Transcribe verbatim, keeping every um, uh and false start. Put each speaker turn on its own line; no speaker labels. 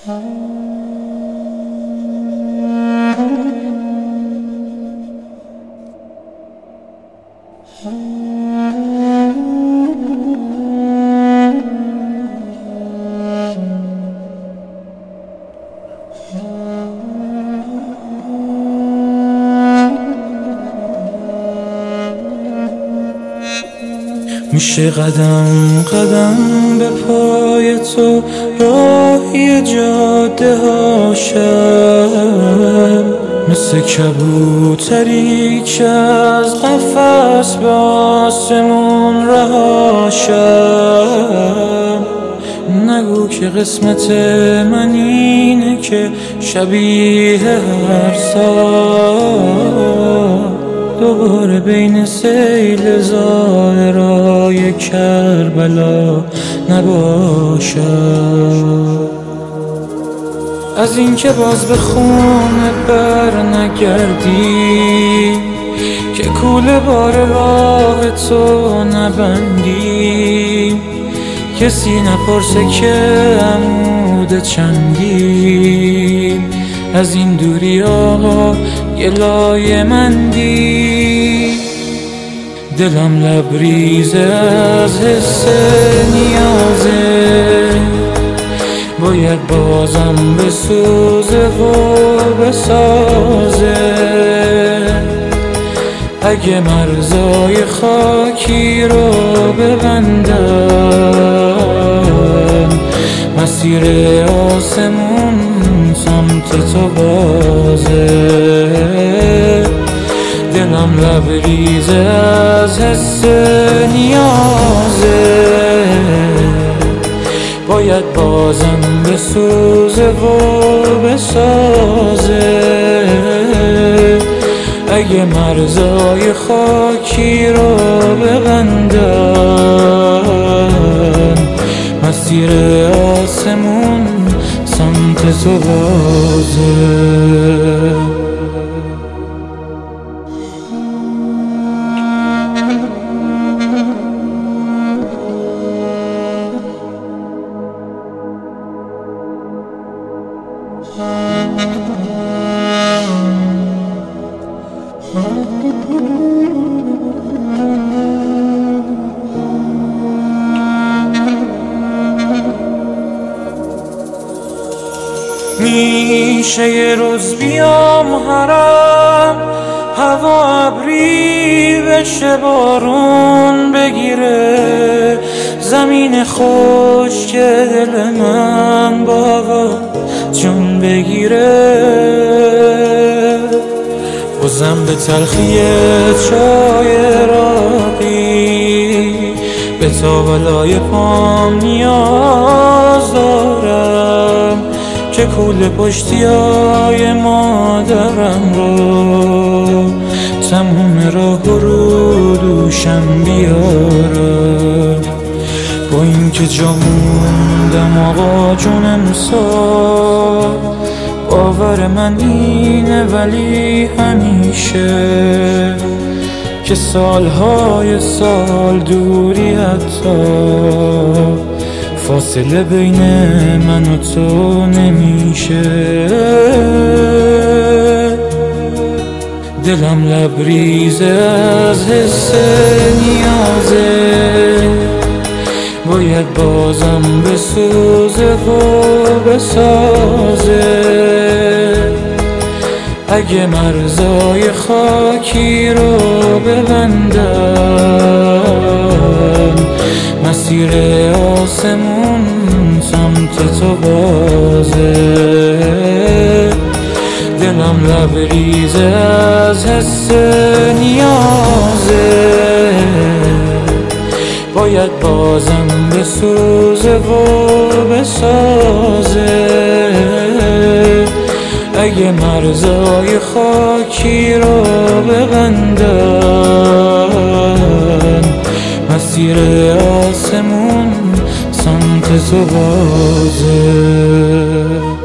میشه قدم قدم به پای تو راهی جاده ها شب، مثل کبوتری که از قفس به آسمون رها شب. نگو که قسمت من اینه که شبیه هر سال دوباره بین سیل ظاهرای کربلا نباشم. از این که باز به خونه بر نگردی، که کوله بار راه تو نبندی، کسی نپرسه که عمود چندی، از این دوری آقا گلای مندی. دلم لبریزه از حس نیازه، باید بازم بسوزه و بسازه. اگه مرزای خاکی رو ببندم، مسیر آسمون سمت تو بازه. دلم لبریزه از حس نیازه، باید بازم بسوزه و بسازه. اگه مرزای خاکی رو ببندن، مسیر آسمون سمت تو بازه. میشه یه روز بیام حرم، هوا ابری بشه بارون بگیره، زمین خشک دل من با هوا جون بگیره. بازم به تلخی چای راقی، به تاولای پام نیاز دارم، که کوله پشتیای مادرم رو تموم راه رو دوشم بیارم. با این که جا موندم آقا جون امسال، باور من اینه ولی همیشه که سالهای سال دوری حتی فاصله بین من و تو نمیشه. دلم لبریزه از حس نیازه، باید بازم بسوزه و بسازه. اگه مرزای خاکی رو ببندن، مسیر آسمون سمت تو بازه. دلم لبریزه از حس نیازه، باید بازم بسوزه و بسازه. اگه مرزای خاکی رو ببندن، مسیر آسمون سمت تو بازه.